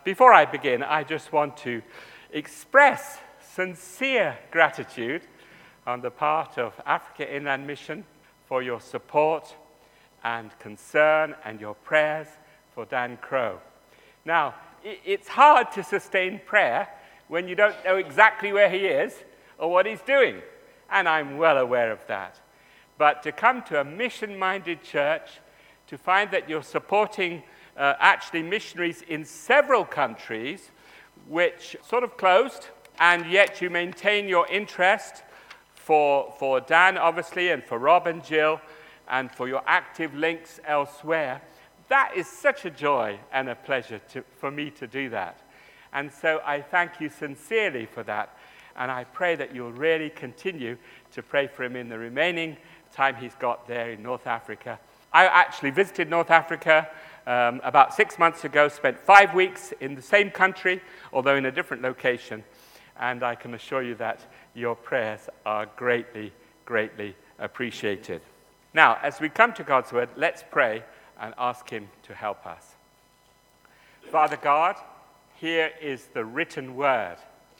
Before I begin, I just want to express sincere gratitude on the part of Africa Inland Mission for your support and concern and your prayers for Dan Crow. Now, it's hard to sustain prayer when you don't know exactly where he is or what he's doing, and I'm well aware of that. But to come to a mission-minded church, to find that you're supporting actually missionaries in several countries which sort of closed, and yet you maintain your interest for Dan, obviously, and for Rob and Jill, and for your active links elsewhere, that is such a joy and a pleasure for me to do that. And so I thank you sincerely for that, and I pray that you'll really continue to pray for him in the remaining time he's got there in North Africa. I actually visited North Africa about 6 months ago, spent 5 weeks in the same country, although in a different location, and I can assure you that your prayers are greatly, greatly appreciated. Now, as we come to God's word, let's pray and ask him to help us. Father God, here is the written word,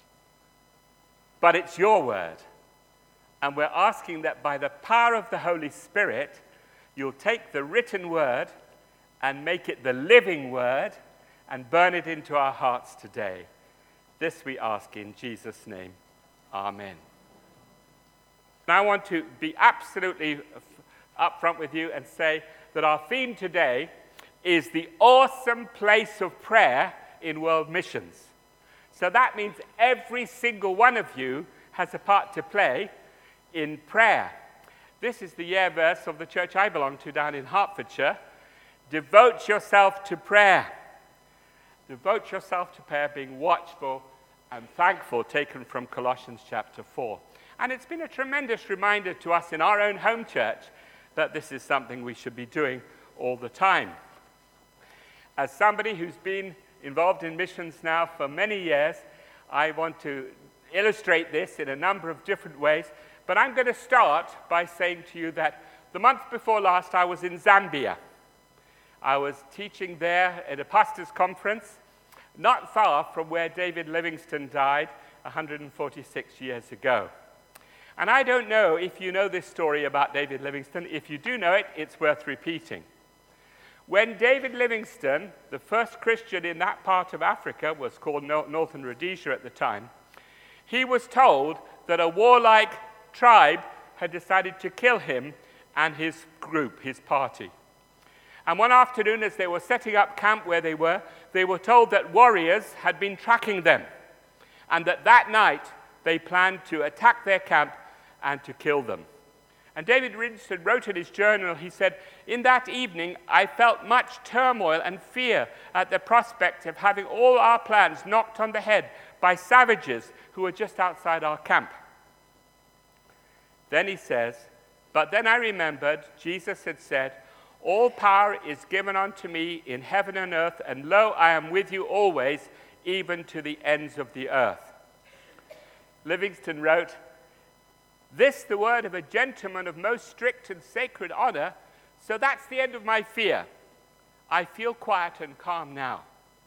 but it's your word, and we're asking that by the power of the Holy Spirit, you'll take the written word and make it the living word and burn it into our hearts today. This we ask in Jesus' name. Amen. Now I want to be absolutely upfront with you and say that our theme today is the awesome place of prayer in world missions. So that means every single one of you has a part to play in prayer. This is the year verse of the church I belong to down in Hertfordshire. Devote yourself to prayer. Devote yourself to prayer, being watchful and thankful, taken from Colossians chapter 4. And it's been a tremendous reminder to us in our own home church that this is something we should be doing all the time. As somebody who's been involved in missions now for many years, I want to illustrate this in a number of different ways. But I'm going to start by saying to you that the month before last, I was in Zambia. I was teaching there at a pastors' conference, not far from where David Livingstone died 146 years ago. And I don't know if you know this story about David Livingstone. If you do know it, it's worth repeating. When David Livingstone, the first Christian in that part of Africa, was called Northern Rhodesia at the time, he was told that a warlike tribe had decided to kill him and his group, his party. And one afternoon, as they were setting up camp where they were told that warriors had been tracking them, and that night they planned to attack their camp and to kill them. And David Livingstone wrote in his journal, he said, "In that evening, I felt much turmoil and fear at the prospect of having all our plans knocked on the head by savages who were just outside our camp." Then he says, "But then I remembered Jesus had said, 'All power is given unto me in heaven and earth, and lo, I am with you always, even to the ends of the earth.'" Livingstone wrote, "This the word of a gentleman of most strict and sacred honor, so that's the end of my fear. I feel quiet and calm now."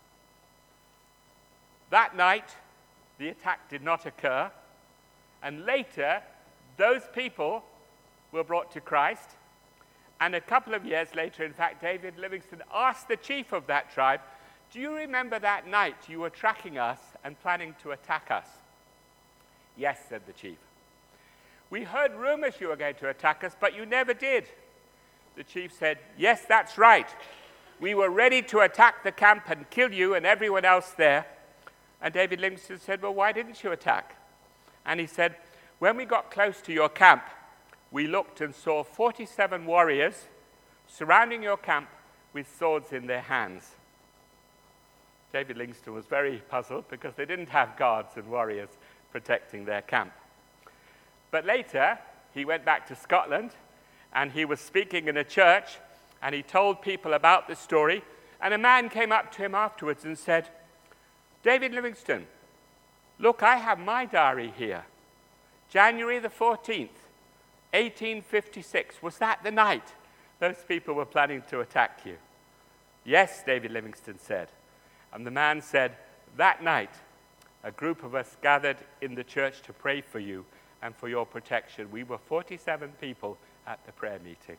That night, the attack did not occur, and later, those people were brought to Christ. And a couple of years later, in fact, David Livingstone asked the chief of that tribe, "Do you remember that night you were tracking us and planning to attack us?" "Yes," said the chief. "We heard rumors you were going to attack us, but you never did." The chief said, "Yes, that's right. We were ready to attack the camp and kill you and everyone else there." And David Livingstone said, "Well, why didn't you attack?" And he said, "When we got close to your camp, we looked and saw 47 warriors surrounding your camp with swords in their hands." David Livingstone was very puzzled because they didn't have guards and warriors protecting their camp. But later, he went back to Scotland, and he was speaking in a church, and he told people about the story, and a man came up to him afterwards and said, "David Livingstone, look, I have my diary here. January the 14th, 1856. Was that the night those people were planning to attack you?" "Yes," David Livingstone said. And the man said, "That night, a group of us gathered in the church to pray for you and for your protection. We were 47 people at the prayer meeting."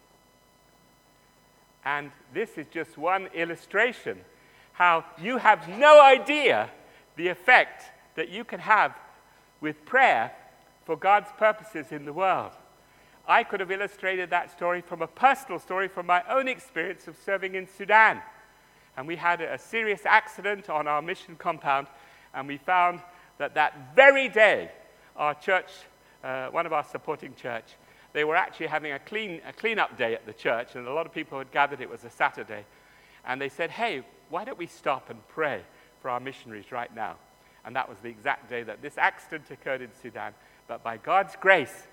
And this is just one illustration how you have no idea the effect that you can have with prayer for God's purposes in the world. I could have illustrated that story from a personal story from my own experience of serving in Sudan. And we had a serious accident on our mission compound, and we found that very day, our church, one of our supporting church, they were actually having a clean-up day at the church, and a lot of people had gathered. It was a Saturday. And they said, "Hey, why don't we stop and pray for our missionaries right now?" And that was the exact day that this accident occurred in Sudan. But by God's grace,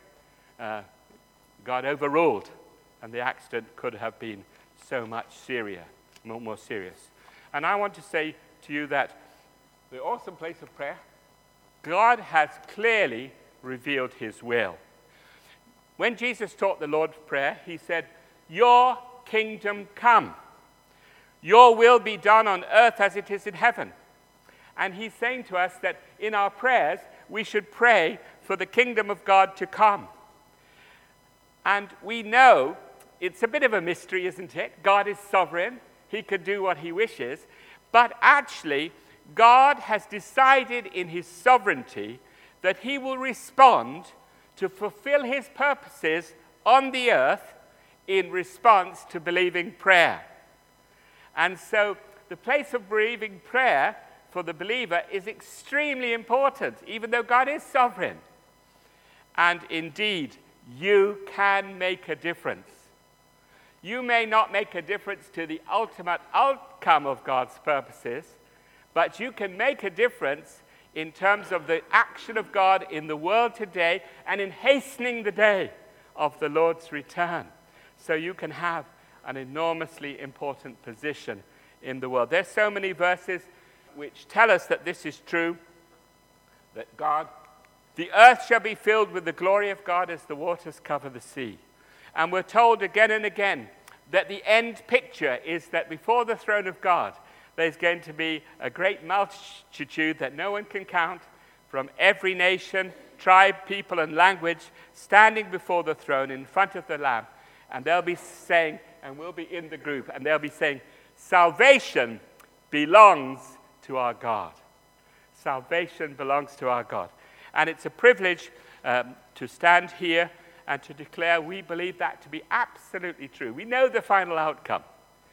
God overruled, and the accident could have been so much more serious. And I want to say to you that the awesome place of prayer, God has clearly revealed his will. When Jesus taught the Lord's Prayer, he said, "Your kingdom come. Your will be done on earth as it is in heaven." And he's saying to us that in our prayers, we should pray for the kingdom of God to come. And we know it's a bit of a mystery, isn't it? God is sovereign. He could do what he wishes. But actually, God has decided in his sovereignty that he will respond to fulfill his purposes on the earth in response to believing prayer. And so the place of believing prayer for the believer is extremely important, even though God is sovereign. And indeed, you can make a difference. You may not make a difference to the ultimate outcome of God's purposes, but you can make a difference in terms of the action of God in the world today and in hastening the day of the Lord's return. So you can have an enormously important position in the world. There's so many verses which tell us that this is true, that the earth shall be filled with the glory of God as the waters cover the sea. And we're told again and again that the end picture is that before the throne of God, there's going to be a great multitude that no one can count from every nation, tribe, people, and language standing before the throne in front of the Lamb. And they'll be saying, and we'll be in the group, and they'll be saying, "Salvation belongs to our God." Salvation belongs to our God. And it's a privilege to stand here and to declare we believe that to be absolutely true. We know the final outcome.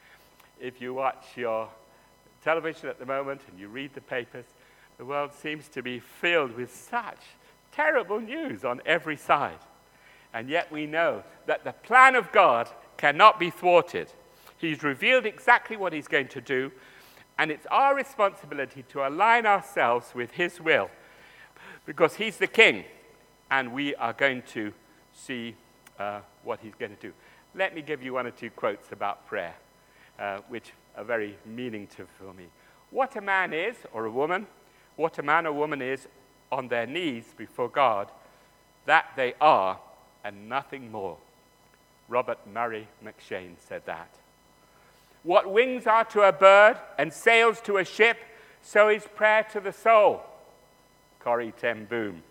If you watch your television at the moment and you read the papers, the world seems to be filled with such terrible news on every side. And yet we know that the plan of God cannot be thwarted. He's revealed exactly what he's going to do, and it's our responsibility to align ourselves with his will, because he's the king, and we are going to see what he's going to do. Let me give you one or two quotes about prayer, which are very meaningful for me. What a man is, or a woman, what a man or woman is on their knees before God, that they are, and nothing more. Robert Murray McCheyne said that. What wings are to a bird and sails to a ship, so is prayer to the soul. Corrie ten Boom.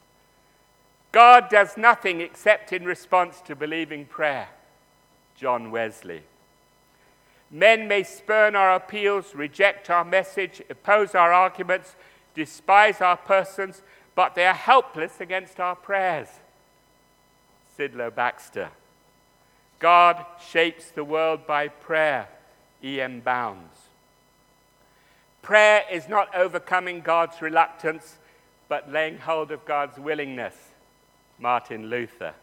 God does nothing except in response to believing prayer. John Wesley. Men may spurn our appeals, reject our message, oppose our arguments, despise our persons, but they are helpless against our prayers. Sidlow Baxter. God shapes the world by prayer. E.M. Bounds. Prayer is not overcoming God's reluctance, but laying hold of God's willingness. Martin Luther.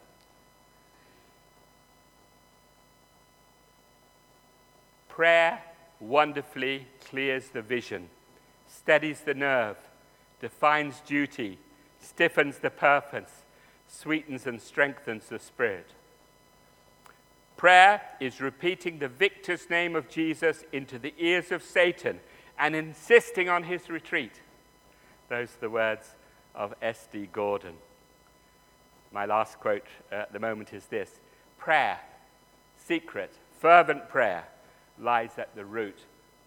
Prayer wonderfully clears the vision, steadies the nerve, defines duty, stiffens the purpose, sweetens and strengthens the spirit. Prayer is repeating the victor's name of Jesus into the ears of Satan and insisting on his retreat. Those are the words of S.D. Gordon. My last quote at the moment is this: prayer, secret, fervent prayer, lies at the root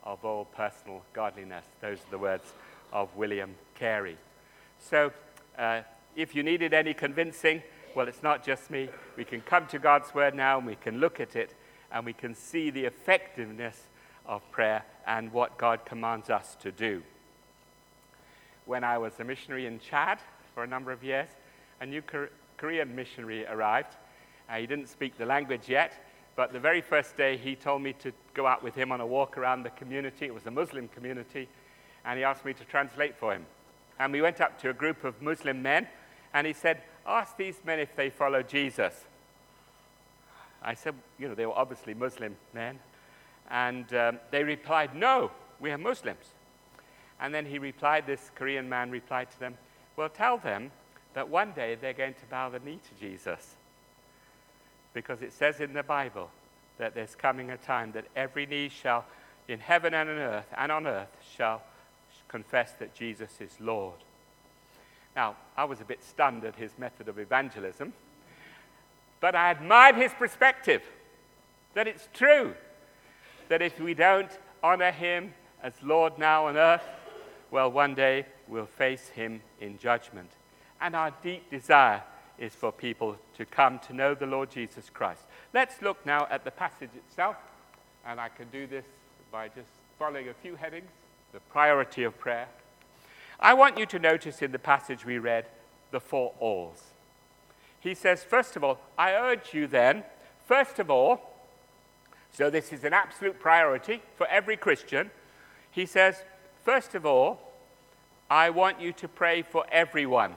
of all personal godliness. Those are the words of William Carey. So if you needed any convincing, well, it's not just me. We can come to God's word now and we can look at it and we can see the effectiveness of prayer and what God commands us to do. When I was a missionary in Chad for a number of years, a new Korean missionary arrived. He didn't speak the language yet, but the very first day he told me to go out with him on a walk around the community. It was a Muslim community, and he asked me to translate for him. And we went up to a group of Muslim men, and he said, "Ask these men if they follow Jesus." I said, they were obviously Muslim men. And they replied, "No, we are Muslims." And then this Korean man replied to them, "Well, tell them that one day they're going to bow the knee to Jesus. Because it says in the Bible that there's coming a time that every knee shall, in heaven and on earth, shall confess that Jesus is Lord." Now, I was a bit stunned at his method of evangelism, but I admired his perspective, that it's true, that if we don't honor him as Lord now on earth, well, one day we'll face him in judgment. And our deep desire is for people to come to know the Lord Jesus Christ. Let's look now at the passage itself, and I can do this by just following a few headings. The priority of prayer. I want you to notice in the passage we read the 4 alls. He says, first of all, I urge you then, first of all, so this is an absolute priority for every Christian. He says, first of all, I want you to pray for everyone.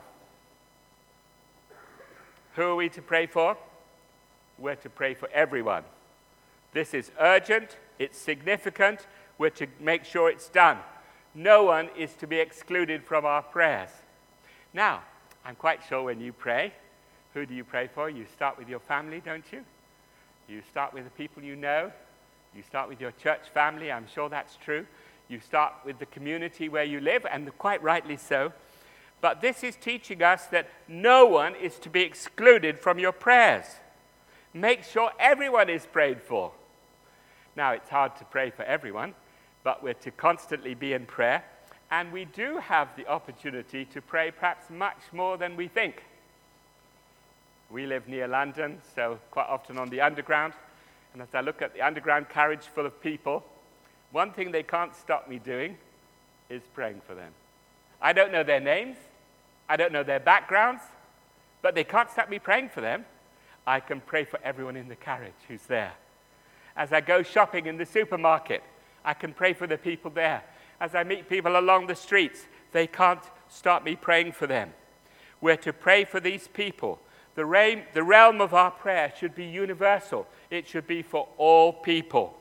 Who are we to pray for? We're to pray for everyone. This is urgent, it's significant, we're to make sure it's done. No one is to be excluded from our prayers. Now, I'm quite sure when you pray, who do you pray for? You start with your family, don't you? You start with the people you know. You start with your church family, I'm sure that's true. You start with the community where you live, and quite rightly so. But this is teaching us that no one is to be excluded from your prayers. Make sure everyone is prayed for. Now, it's hard to pray for everyone, but we're to constantly be in prayer. And we do have the opportunity to pray perhaps much more than we think. We live near London, so quite often on the Underground. And as I look at the Underground carriage full of people, one thing they can't stop me doing is praying for them. I don't know their names. I don't know their backgrounds. But they can't stop me praying for them. I can pray for everyone in the carriage who's there. As I go shopping in the supermarket, I can pray for the people there. As I meet people along the streets, they can't stop me praying for them. We're to pray for these people. The realm of our prayer should be universal. It should be for all people.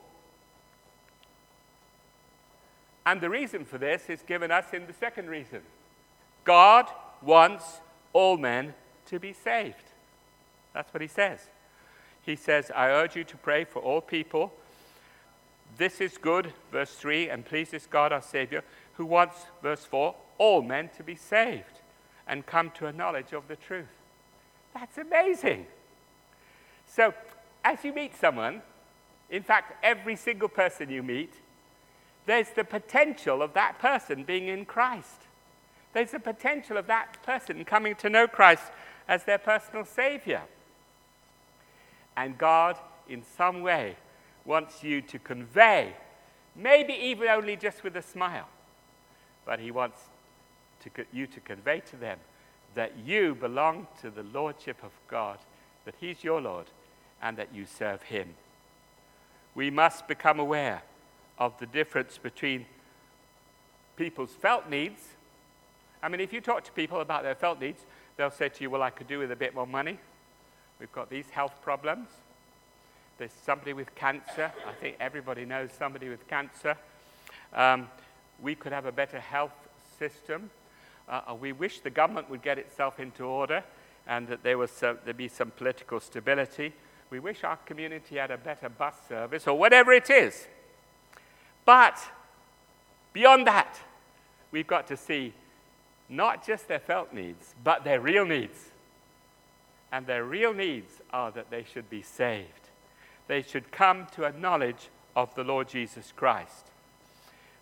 And the reason for this is given us in the second reason. God wants all men to be saved. That's what he says. He says, I urge you to pray for all people. This is good, verse 3, and pleases God our Savior, who wants, verse 4, all men to be saved and come to a knowledge of the truth. That's amazing. So, as you meet someone, in fact, every single person you meet, there's the potential of that person being in Christ. There's the potential of that person coming to know Christ as their personal Savior. And God, in some way, wants you to convey, maybe even only just with a smile, but he wants you to convey to them that you belong to the Lordship of God, that he's your Lord, and that you serve him. We must become aware of the difference between people's felt needs. I mean, if you talk to people about their felt needs, they'll say to you, well, I could do with a bit more money. We've got these health problems. There's somebody with cancer. I think everybody knows somebody with cancer. We could have a better health system. We wish the government would get itself into order and that there'd be some political stability. We wish our community had a better bus service or whatever it is. But beyond that, we've got to see not just their felt needs, but their real needs. And their real needs are that they should be saved. They should come to a knowledge of the Lord Jesus Christ.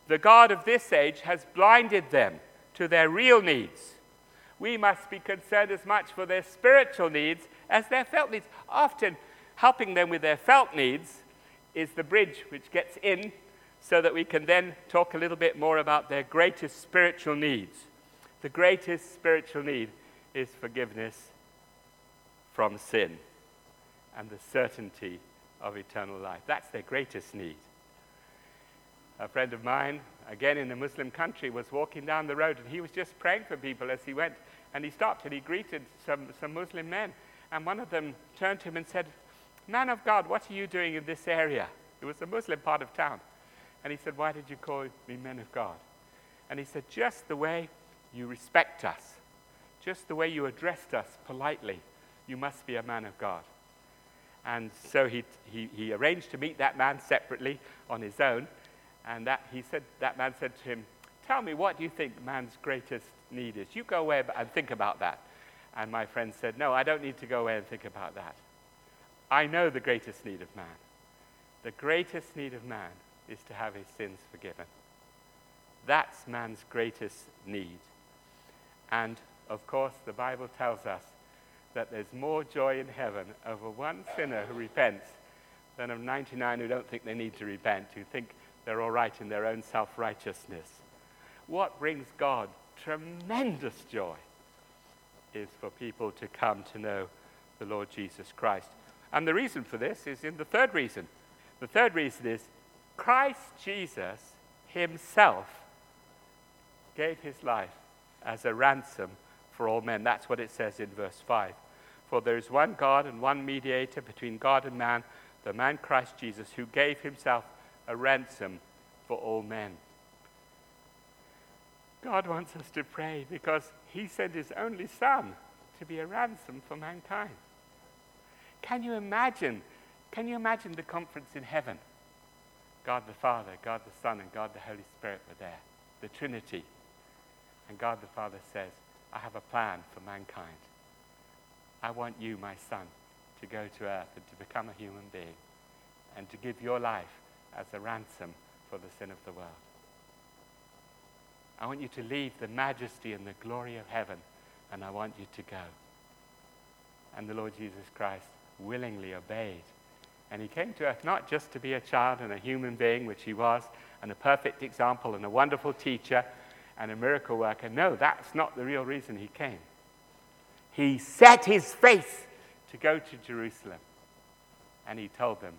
The God of this age has blinded them to their real needs. We must be concerned as much for their spiritual needs as their felt needs. Often, helping them with their felt needs is the bridge which gets in so that we can then talk a little bit more about their greatest spiritual needs. The greatest spiritual need is forgiveness from sin and the certainty of eternal life. That's their greatest need. A friend of mine, again in a Muslim country, was walking down the road and he was just praying for people as he went, and he stopped and he greeted some Muslim men, and one of them turned to him and said, "Man of God, what are you doing in this area?" It was a Muslim part of town. And he said, "Why did you call me men of God?" And he said, "Just the way you respect us, just the way you addressed us politely, you must be a man of God." And so he arranged to meet that man separately on his own. And that man said to him, "Tell me, what do you think man's greatest need is? You go away and think about that." And my friend said, "No, I don't need to go away and think about that. I know the greatest need of man. The greatest need of man is to have his sins forgiven. That's man's greatest need." And, of course, the Bible tells us that there's more joy in heaven over one sinner who repents than of 99 who don't think they need to repent, who think they're all right in their own self-righteousness. What brings God tremendous joy is for people to come to know the Lord Jesus Christ. And the reason for this is in the third reason. The third reason is Christ Jesus himself gave his life as a ransom for all men. That's what it says in verse 5. "For there is one God and one mediator between God and man, the man Christ Jesus, who gave himself a ransom for all men." God wants us to pray because he sent his only Son to be a ransom for mankind. Can you imagine the conference in heaven? God the Father, God the Son, and God the Holy Spirit were there, the Trinity. And God the Father says, "I have a plan for mankind. I want you, my Son, to go to earth and to become a human being and to give your life as a ransom for the sin of the world. I want you to leave the majesty and the glory of heaven, and I want you to go." And the Lord Jesus Christ willingly obeyed. And he came to earth not just to be a child and a human being, which he was, and a perfect example and a wonderful teacher and a miracle worker. No, that's not the real reason he came. He set his face to go to Jerusalem, and he told them,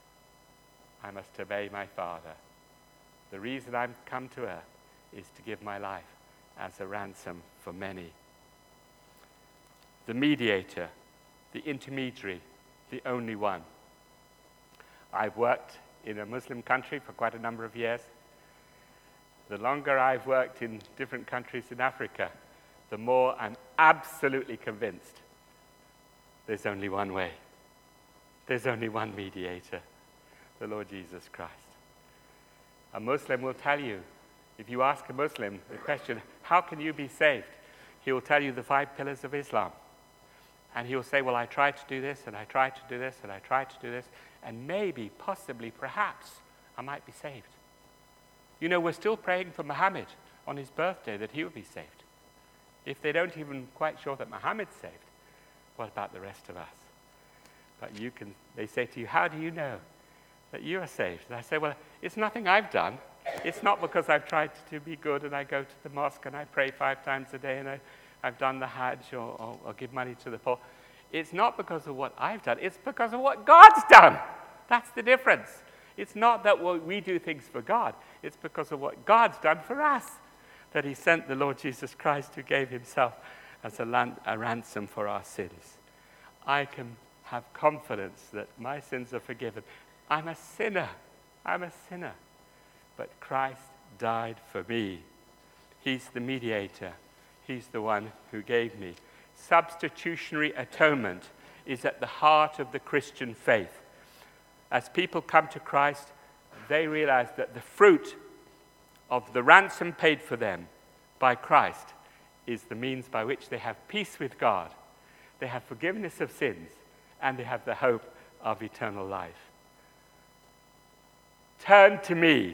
"I must obey my Father. The reason I've come to earth is to give my life as a ransom for many." The mediator, the intermediary, the only one. I've worked in a Muslim country for quite a number of years. The longer I've worked in different countries in Africa, the more I'm absolutely convinced there's only one way. There's only one mediator, the Lord Jesus Christ. A Muslim will tell you, if you ask a Muslim the question, "How can you be saved?" he will tell you the 5 pillars of Islam. And he will say, "Well, I tried to do this, and I tried to do this, and I tried to do this, and maybe, possibly, perhaps, I might be saved." You know, we're still praying for Muhammad on his birthday that he would be saved. If they don't even quite sure that Muhammad's saved, what about the rest of us? But they say to you, "How do you know that you are saved?" And I say, "Well, it's nothing I've done. It's not because I've tried to be good and I go to the mosque and I pray 5 times a day and I've done the Hajj or give money to the poor. It's not because of what I've done. It's because of what God's done. That's the difference. It's not that we do things for God. It's because of what God's done for us that he sent the Lord Jesus Christ, who gave himself as a ransom for our sins. I can have confidence that my sins are forgiven. I'm a sinner. But Christ died for me. He's the mediator. He's the one who gave me. Substitutionary atonement is at the heart of the Christian faith. As people come to Christ, they realize that the fruit of the ransom paid for them by Christ is the means by which they have peace with God, they have forgiveness of sins, and they have the hope of eternal life. Turn to me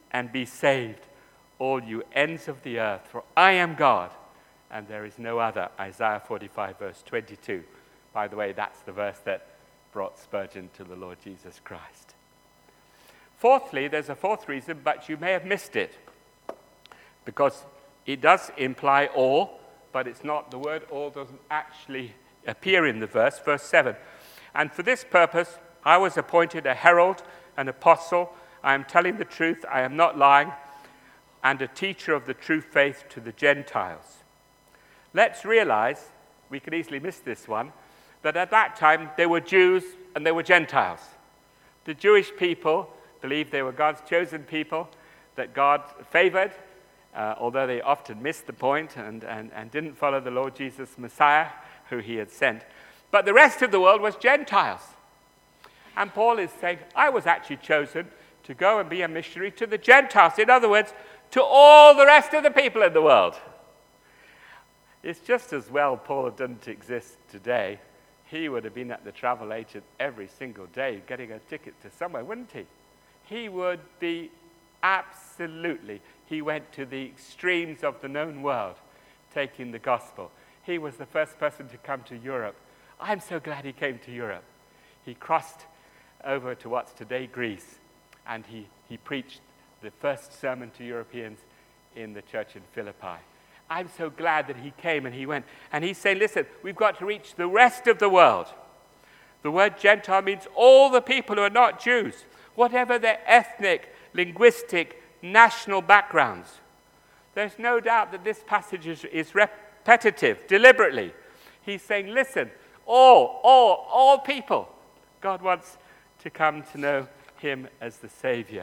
and be saved, all you ends of the earth, for I am God, and there is no other. Isaiah 45, verse 22. By the way, that's the verse that brought Spurgeon to the Lord Jesus Christ. Fourthly, there's a fourth reason, but you may have missed it, because it does imply all, but it's not. The word all doesn't actually appear in the verse, verse 7. And for this purpose, I was appointed a herald, an apostle. I am telling the truth, I am not lying, and a teacher of the true faith to the Gentiles. Let's realize, we could easily miss this one, that at that time there were Jews and there were Gentiles. The Jewish people believed they were God's chosen people, that God favored, although they often missed the point and didn't follow the Lord Jesus Messiah, who he had sent. But the rest of the world was Gentiles. And Paul is saying, I was actually chosen to go and be a missionary to the Gentiles. In other words, to all the rest of the people in the world. It's just as well Paul didn't exist today. He would have been at the travel agent every single day getting a ticket to somewhere, wouldn't he? He would be absolutely. He went to the extremes of the known world, taking the gospel. He was the first person to come to Europe. I'm so glad he came to Europe. He crossed over to what's today Greece, and he preached the first sermon to Europeans in the church in Philippi. I'm so glad that he came and he went. And he's saying, listen, we've got to reach the rest of the world. The word Gentile means all the people who are not Jews, whatever their ethnic, linguistic, national backgrounds. There's no doubt that this passage is repetitive, deliberately. He's saying, listen, all people, God wants to come to know him as the Savior.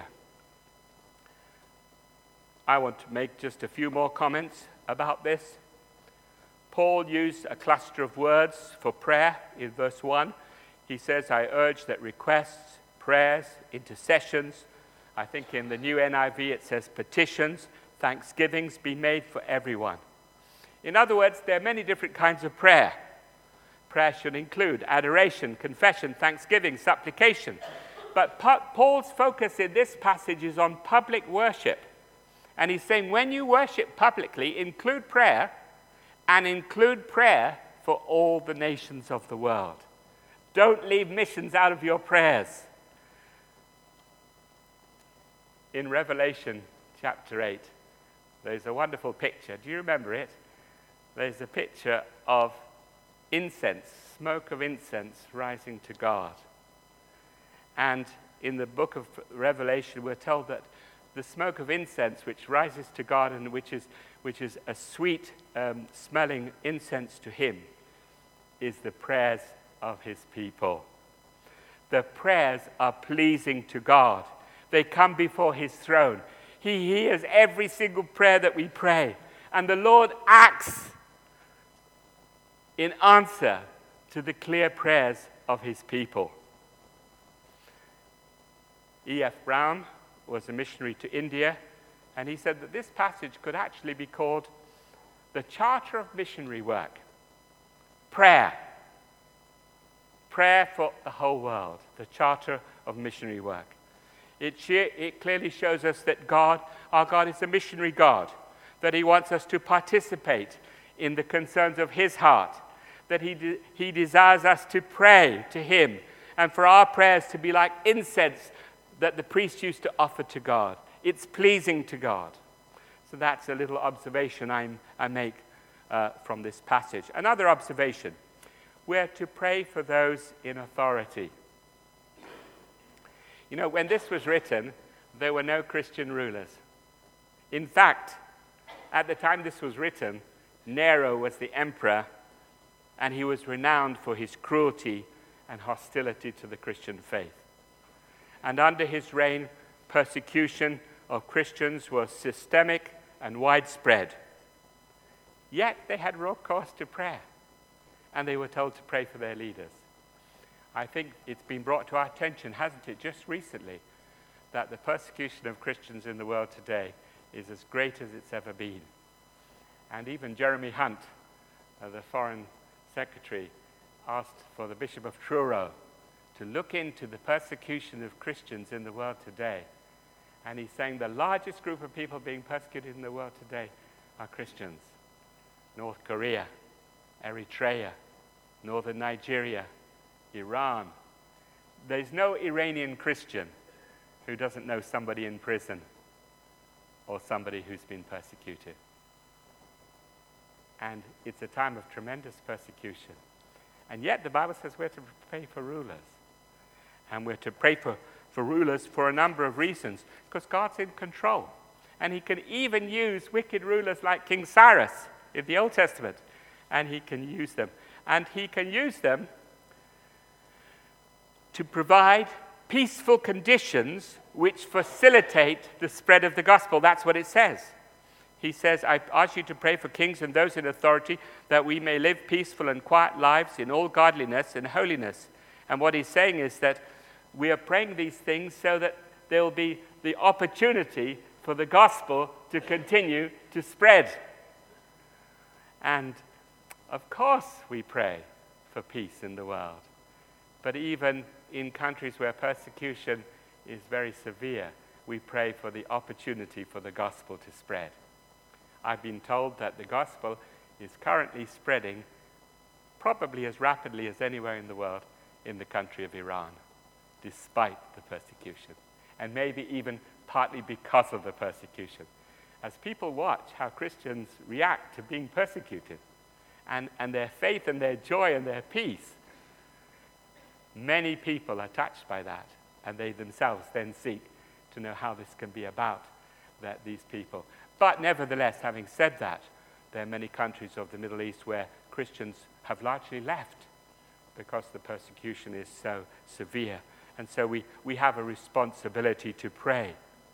I want to make just a few more comments about this. Paul used a cluster of words for prayer in verse 1. He says, I urge that requests, prayers, intercessions, I think in the new NIV it says petitions, thanksgivings be made for everyone. In other words, there are many different kinds of prayer. Prayer should include adoration, confession, thanksgiving, supplication. But Paul's focus in this passage is on public worship. And he's saying when you worship publicly, include prayer, and include prayer for all the nations of the world. Don't leave missions out of your prayers. In Revelation chapter 8, there's a wonderful picture. Do you remember it? There's a picture of incense, smoke of incense rising to God. And in the book of Revelation, we're told that the smoke of incense which rises to God and which is a sweet smelling incense to him is the prayers of his people. The prayers are pleasing to God. They come before his throne. He hears every single prayer that we pray. And the Lord acts in answer to the clear prayers of his people. E.F. Brown was a missionary to India, and he said that this passage could actually be called the charter of missionary work. Prayer. Prayer for the whole world, the charter of missionary work. It clearly shows us that our God is a missionary God, that he wants us to participate in the concerns of his heart, that he desires us to pray to him, and for our prayers to be like incense that the priest used to offer to God. It's pleasing to God. So that's a little observation I make from this passage. Another observation, we're to pray for those in authority. You know, when this was written, there were no Christian rulers. In fact, at the time this was written, Nero was the emperor, and he was renowned for his cruelty and hostility to the Christian faith. And under his reign, persecution of Christians was systemic and widespread. Yet they had recourse to prayer, and they were told to pray for their leaders. I think it's been brought to our attention, hasn't it, just recently, that the persecution of Christians in the world today is as great as it's ever been. And even Jeremy Hunt, the foreign secretary, asked for the Bishop of Truro to look into the persecution of Christians in the world today. And he's saying the largest group of people being persecuted in the world today are Christians. North Korea, Eritrea, northern Nigeria, Iran. There's no Iranian Christian who doesn't know somebody in prison or somebody who's been persecuted. And it's a time of tremendous persecution. And yet the Bible says we're to pray for rulers. And we're to pray for rulers for a number of reasons, because God's in control. And he can even use wicked rulers like King Cyrus in the Old Testament. And he can use them. And he can use them to provide peaceful conditions which facilitate the spread of the gospel. That's what it says. He says, I ask you to pray for kings and those in authority, that we may live peaceful and quiet lives in all godliness and holiness. And what he's saying is that we are praying these things so that there will be the opportunity for the gospel to continue to spread. And of course we pray for peace in the world. But even in countries where persecution is very severe, we pray for the opportunity for the gospel to spread. I've been told that the gospel is currently spreading probably as rapidly as anywhere in the world in the country of Iran, despite the persecution, and maybe even partly because of the persecution. As people watch how Christians react to being persecuted, and their faith and their joy and their peace, many people are touched by that, and they themselves then seek to know how this can be about these people. But nevertheless, having said that, there are many countries of the Middle East where Christians have largely left because the persecution is so severe. And so we have a responsibility to pray.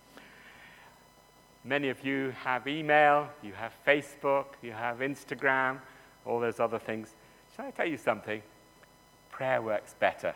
Many of you have email, you have Facebook, you have Instagram, all those other things. Shall I tell you something? Prayer works better.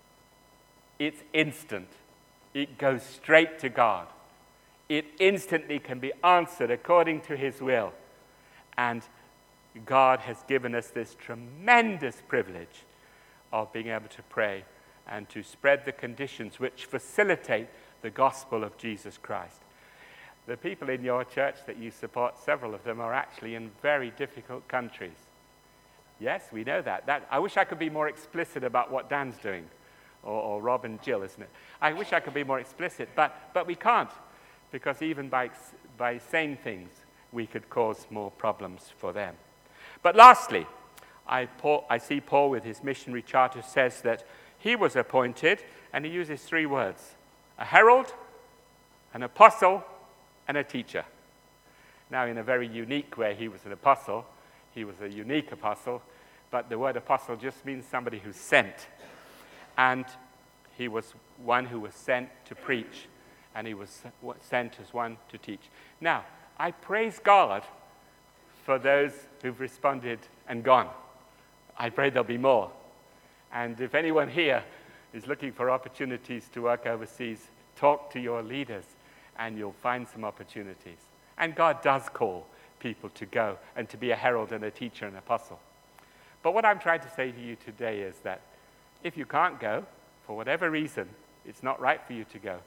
It's instant. It goes straight to God. It instantly can be answered according to his will. And God has given us this tremendous privilege of being able to pray and to spread the conditions which facilitate the gospel of Jesus Christ. The people in your church that you support, several of them are actually in very difficult countries. Yes, we know that. I wish I could be more explicit about what Dan's doing, or Rob and Jill, isn't it? I wish I could be more explicit, but we can't, because even by saying things, we could cause more problems for them. But lastly, I see Paul with his missionary charter says that he was appointed, and he uses 3 words: a herald, an apostle, and a teacher. Now, in a very unique way, he was an apostle. He was a unique apostle, but the word apostle just means somebody who's sent. And he was one who was sent to preach, and he was sent as one to teach. Now, I praise God for those who've responded and gone. I pray there'll be more. And if anyone here is looking for opportunities to work overseas, talk to your leaders, and you'll find some opportunities. And God does call people to go and to be a herald and a teacher and apostle. But what I'm trying to say to you today is that if you can't go, for whatever reason, it's not right for you to go,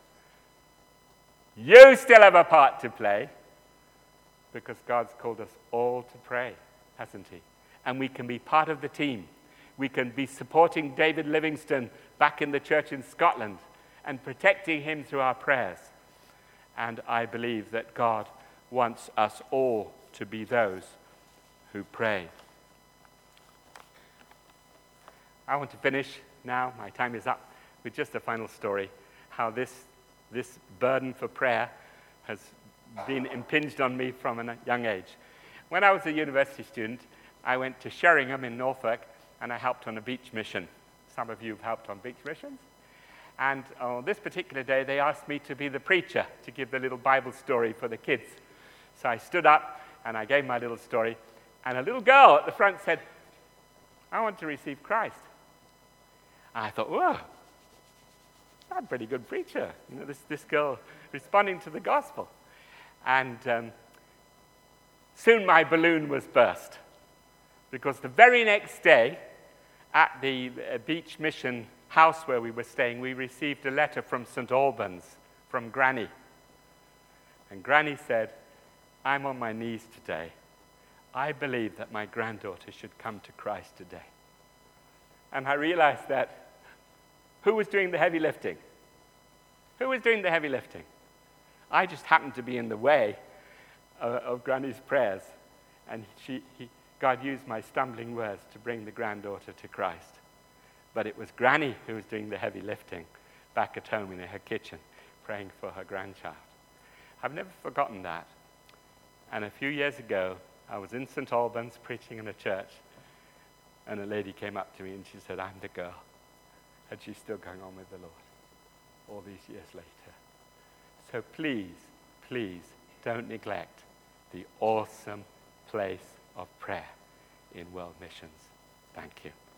you still have a part to play, because God's called us all to pray, hasn't he? And we can be part of the team. We can be supporting David Livingstone back in the church in Scotland and protecting him through our prayers. And I believe that God wants us all to be those who pray. I want to finish now, my time is up, with just a final story, how this burden for prayer has been impinged on me from a young age. When I was a university student, I went to Sheringham in Norfolk, and I helped on a beach mission. Some of you have helped on beach missions. And on this particular day, they asked me to be the preacher, to give the little Bible story for the kids. So I stood up, and I gave my little story, and a little girl at the front said, "I want to receive Christ." And I thought, whoa, I'm a pretty good preacher. You know, this girl responding to the gospel. And soon my balloon was burst, because the very next day, at the beach mission house where we were staying, we received a letter from St. Albans, from Granny. And Granny said, I'm on my knees today. I believe that my granddaughter should come to Christ today. And I realized that who was doing the heavy lifting? Who was doing the heavy lifting? I just happened to be in the way of Granny's prayers. And God used my stumbling words to bring the granddaughter to Christ. But it was Granny who was doing the heavy lifting back at home in her kitchen, praying for her grandchild. I've never forgotten that. And a few years ago, I was in St. Albans preaching in a church, and a lady came up to me and she said, I'm the girl. And she's still going on with the Lord all these years later. So please, please don't neglect the awesome place of prayer in World Missions. Thank you.